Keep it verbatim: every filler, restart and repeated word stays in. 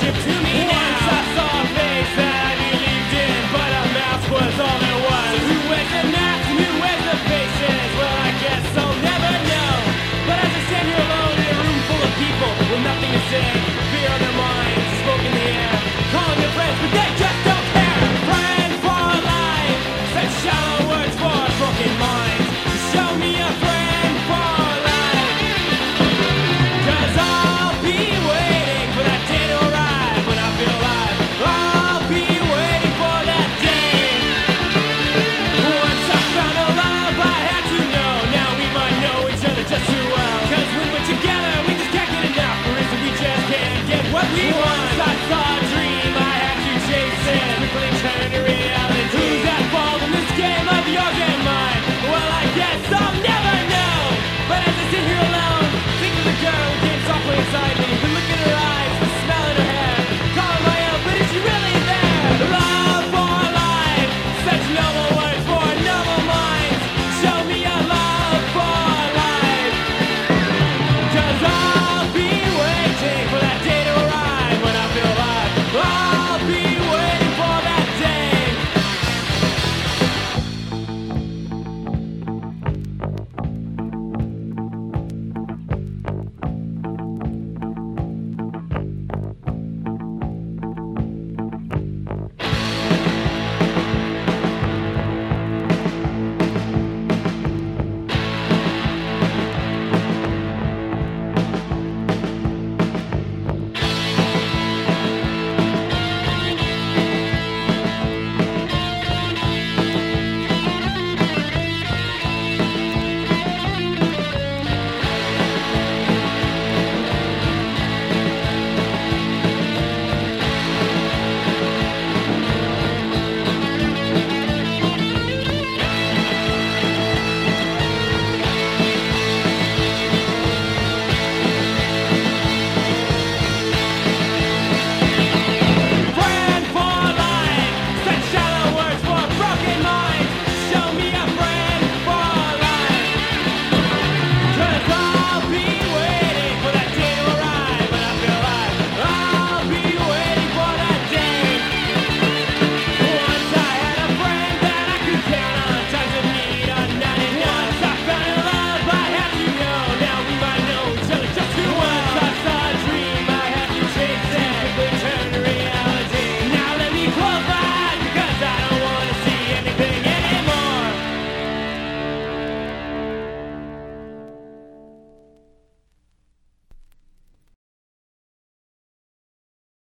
give to me now. Once I saw a face that I believed in, but a mask was all there was. So who wears the mask and who wears the faces? Well, I guess I'll never know. But as I stand here alone in a room full of people with nothing to say, fear on their minds, smoke in the air, calling their friends, but they just don't care. Friend for life, such shallow words for broken minds. Show me a friend for life, 'cause I'll be waiting for that day to arrive. When I feel alive, I'll be waiting for that day. Once I found a love I had to know, now we might know each other just too well. 'Cause when we're together we just can't get enough, or is it we just can't get what we want?